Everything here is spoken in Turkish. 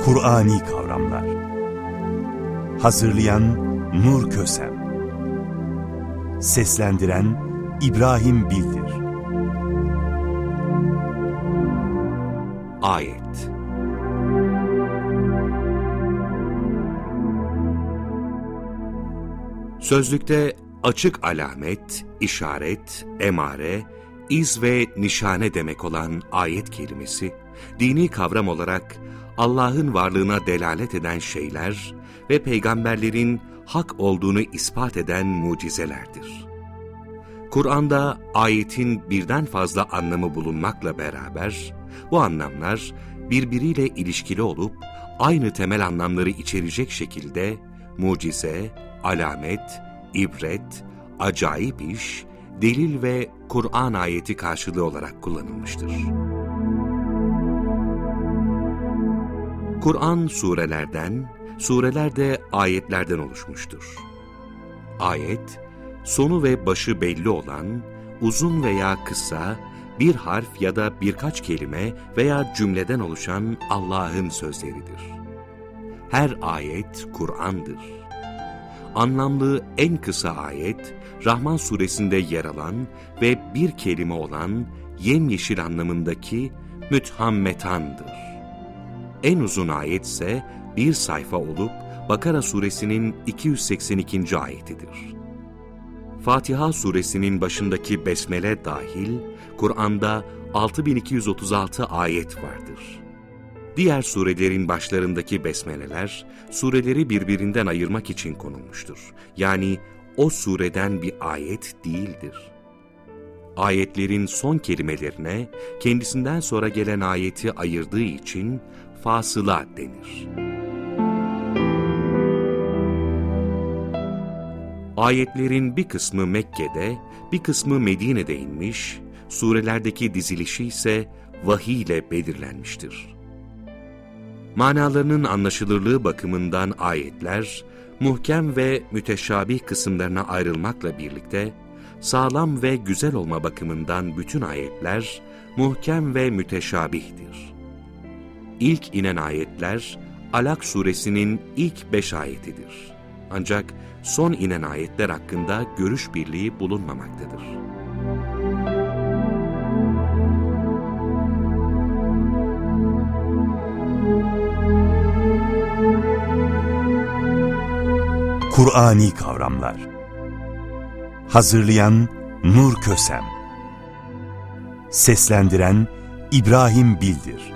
Kur'ani kavramlar. Hazırlayan Nur Kösem. Seslendiren İbrahim Bildir. Ayet. Sözlükte açık alamet, işaret, emare, iz ve nişane demek olan ayet kelimesi, dini kavram olarak Allah'ın varlığına delalet eden şeyler ve peygamberlerin hak olduğunu ispat eden mucizelerdir. Kur'an'da ayetin birden fazla anlamı bulunmakla beraber, bu anlamlar birbiriyle ilişkili olup aynı temel anlamları içerecek şekilde mucize, alamet, ibret, acayip iş, delil ve Kur'an ayeti karşılığı olarak kullanılmıştır. Kur'an surelerden, sureler de ayetlerden oluşmuştur. Ayet, sonu ve başı belli olan, uzun veya kısa, bir harf ya da birkaç kelime veya cümleden oluşan Allah'ın sözleridir. Her ayet Kur'an'dır. Anlamlı en kısa ayet, Rahman suresinde yer alan ve bir kelime olan yemyeşil anlamındaki müthammetandır. En uzun ayet ise bir sayfa olup Bakara suresinin 282. ayetidir. Fatiha suresinin başındaki besmele dahil, Kur'an'da 6236 ayet vardır. Diğer surelerin başlarındaki besmeleler, sureleri birbirinden ayırmak için konulmuştur. Yani o sureden bir ayet değildir. Ayetlerin son kelimelerine, kendisinden sonra gelen ayeti ayırdığı için fasıla denir. Ayetlerin bir kısmı Mekke'de, bir kısmı Medine'de inmiş, surelerdeki dizilişi ise vahiy ile belirlenmiştir. Manalarının anlaşılırlığı bakımından ayetler, muhkem ve müteşabih kısımlarına ayrılmakla birlikte, sağlam ve güzel olma bakımından bütün ayetler, muhkem ve müteşabihtir. İlk inen ayetler, Alak suresinin ilk 5 ayetidir. Ancak son inen ayetler hakkında görüş birliği bulunmamaktadır. Kur'ani kavramlar. Hazırlayan Nur Kösem. Seslendiren İbrahim Bildir.